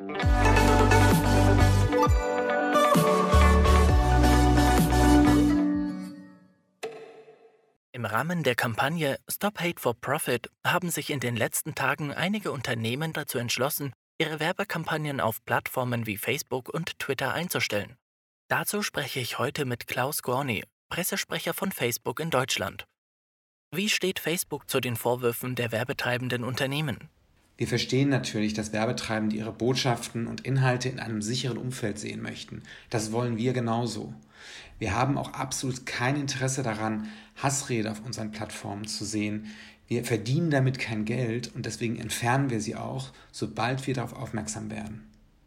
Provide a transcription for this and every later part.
Im Rahmen der Kampagne Stop Hate for Profit haben sich in den letzten Tagen einige Unternehmen dazu entschlossen, ihre Werbekampagnen auf Plattformen wie Facebook und Twitter einzustellen. Dazu spreche ich heute mit Klaus Gorni, Pressesprecher von Facebook in Deutschland. Wie steht Facebook zu den Vorwürfen der werbetreibenden Unternehmen? Wir verstehen natürlich, dass Werbetreibende ihre Botschaften und Inhalte in einem sicheren Umfeld sehen möchten. Das wollen wir genauso. Wir haben auch absolut kein Interesse daran, Hassrede auf unseren Plattformen zu sehen. Wir verdienen damit kein Geld und deswegen entfernen wir sie auch, sobald wir darauf aufmerksam werden.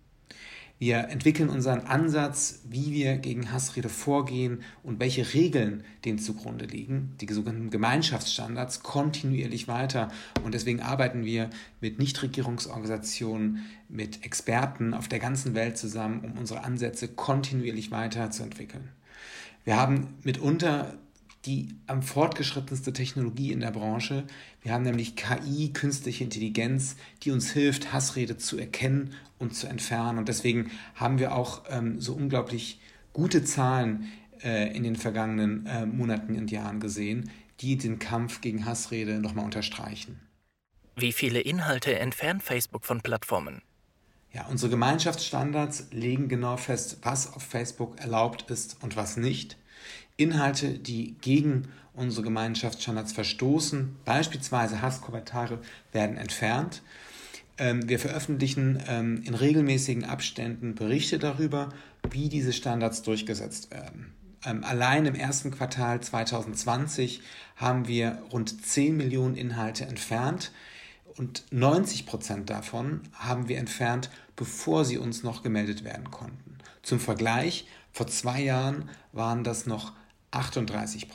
Wir entwickeln unseren Ansatz, wie wir gegen Hassrede vorgehen und welche Regeln dem zugrunde liegen, die sogenannten Gemeinschaftsstandards, kontinuierlich weiter. Und deswegen arbeiten wir mit Nichtregierungsorganisationen, mit Experten auf der ganzen Welt zusammen, um unsere Ansätze kontinuierlich weiterzuentwickeln. Wir haben mitunter die am fortgeschrittenste Technologie in der Branche. Wir haben nämlich KI, künstliche Intelligenz, die uns hilft, Hassrede zu erkennen und zu entfernen. Und deswegen haben wir auch so unglaublich gute Zahlen in den vergangenen Monaten und Jahren gesehen, die den Kampf gegen Hassrede nochmal unterstreichen. Wie viele Inhalte entfernt Facebook von Plattformen? Ja, unsere Gemeinschaftsstandards legen genau fest, was auf Facebook erlaubt ist und was nicht. Inhalte, die gegen unsere Gemeinschaftsstandards verstoßen, beispielsweise Hasskommentare, werden entfernt. Wir veröffentlichen in regelmäßigen Abständen Berichte darüber, wie diese Standards durchgesetzt werden. Allein im ersten Quartal 2020 haben wir rund 10 Millionen Inhalte entfernt und 90% davon haben wir entfernt, bevor sie uns noch gemeldet werden konnten. Zum Vergleich, vor 2 Jahren waren das noch 38%.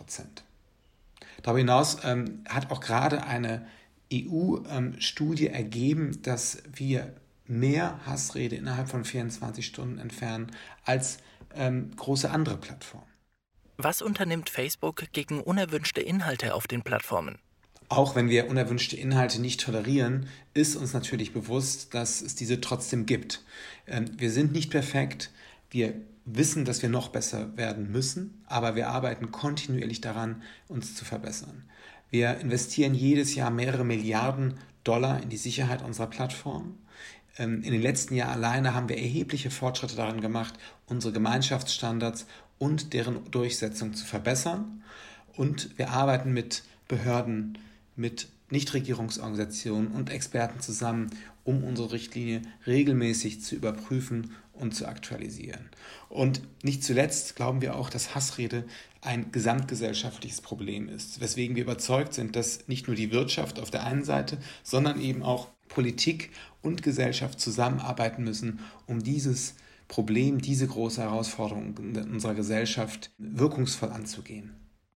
Darüber hinaus hat auch gerade eine EU-Studie ergeben, dass wir mehr Hassrede innerhalb von 24 Stunden entfernen als große andere Plattformen. Was unternimmt Facebook gegen unerwünschte Inhalte auf den Plattformen? Auch wenn wir unerwünschte Inhalte nicht tolerieren, ist uns natürlich bewusst, dass es diese trotzdem gibt. Wir sind nicht perfekt, wir wissen, dass wir noch besser werden müssen, aber wir arbeiten kontinuierlich daran, uns zu verbessern. Wir investieren jedes Jahr mehrere Milliarden Dollar in die Sicherheit unserer Plattform. In den letzten Jahren alleine haben wir erhebliche Fortschritte daran gemacht, unsere Gemeinschaftsstandards und deren Durchsetzung zu verbessern. Und wir arbeiten mit Behörden, mit Nichtregierungsorganisationen und Experten zusammen, um unsere Richtlinie regelmäßig zu überprüfen und zu aktualisieren. Und nicht zuletzt glauben wir auch, dass Hassrede ein gesamtgesellschaftliches Problem ist, weswegen wir überzeugt sind, dass nicht nur die Wirtschaft auf der einen Seite, sondern eben auch Politik und Gesellschaft zusammenarbeiten müssen, um dieses Problem, diese große Herausforderung in unserer Gesellschaft wirkungsvoll anzugehen.